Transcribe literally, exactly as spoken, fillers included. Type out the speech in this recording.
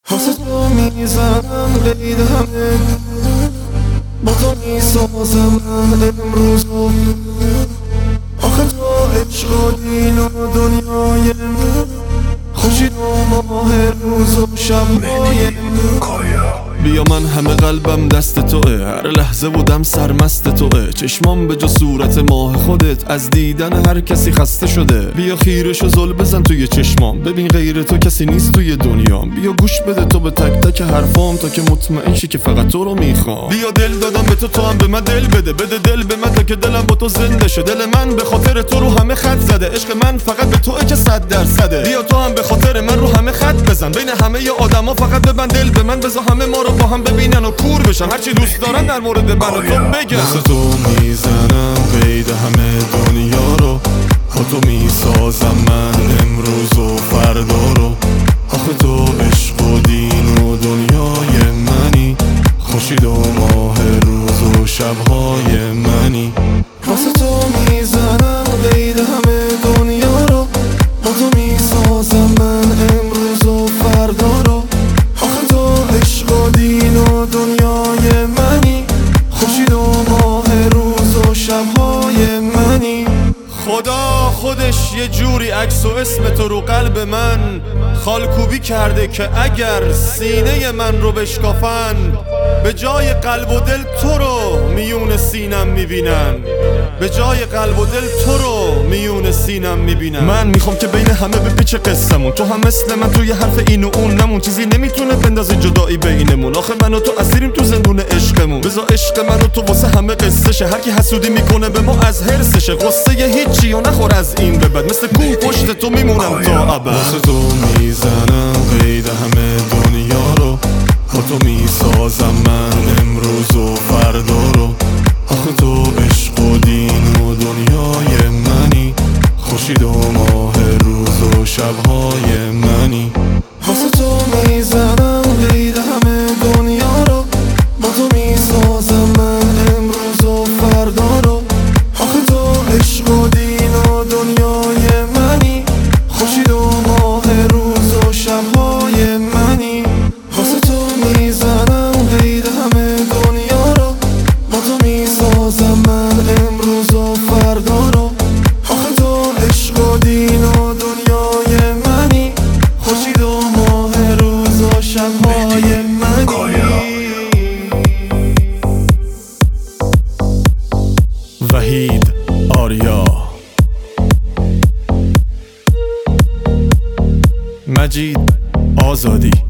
واسه تو میزنم قید همه، با تو میسازم من امروزو. آخه تو عشق و دین و دنیای خورشید و ماه روز و شبهای. بیا من همه قلبم دست توه، هر لحظه بودم سرمست توه. چشمام به جا صورت ماه خودت، از دیدن هر کسی خسته شده. بیا خیرش و زل بزن توی چشمام، ببین غیر تو کسی نیست توی دنیام. بیا گوش بده تو به تک تک حرفام، تا که مطمئن شی که فقط تو رو میخوام. بیا دل دادم به تو، تو هم به من دل بده. بده دل به من تا که دلم با تو زنده شه. دل من به خاطر تو رو همه خط زده، عشق من فقط به توئه که صد درصده. بیا تو هم به خاطر من رو همه خط بزن، بین همه ی آدما فقط ببند دل به من. بذار همه ما رو با هم ببینن و کور بشن، هرچی دوست دارن در مورد من و تو بگن. واسه تو میزنم قید همه دنیا رو، با تو میسازم من امروز و فردا رو. آخه تو عشق و دین و دنیای منی، خورشید و ماه روز و شبهای منی. واسه تو میزنم قید همه دنیا رو، با تو میسازم من امروز و فردا رو. آخه تو عشق و دین و دنیای منی، خورشید و ماه روز و شبهای منی. خدا خودش یه جوری عکس و اسم تو رو قلب من خالکوبی کرده که اگر سینه من رو بشکافن، به جای قلب و دل تو رو میون سینم میبینن. به جای قلب و دل تو رو میون سینم میبینن. من میخوام که بین همه بپیچه قصمون، تو هم مثل من توی حرف این و اون نمون. چیزی نمیتونه بندازی جدایی بینمون، آخه من و تو اسیریم تو زندون عشقمون. بذار عشق من و تو واسه همه قصه شه، هر کی حسودی میکنه به ما از حرسشه. قصه ی هیچی و نخور از این به بعد، مثل کوه پشت تو میمونم تا ابد. واسه تو میزنم قید همه دنیا رو، با تو میسازم من امروز و فردا رو. آخه تو عشق و دین و دنیای منی، خورشید و ماه روز و شبهای منی. واسه تو میزنم قید همه دنیا رو، با تو میسازم من امروز و فردا رو. آخه تو عشق و دین و دنیای منی، خورشید و ماه روز و شبهای منی. واسه تو میزنم قید همه دنیا رو، با تو میسازم من امروز و فردا رو. آخه تو عشق و دین و دنیای منی، خورشید و ماه روز و شبهای منی. وحید آریا، مجید آزادی.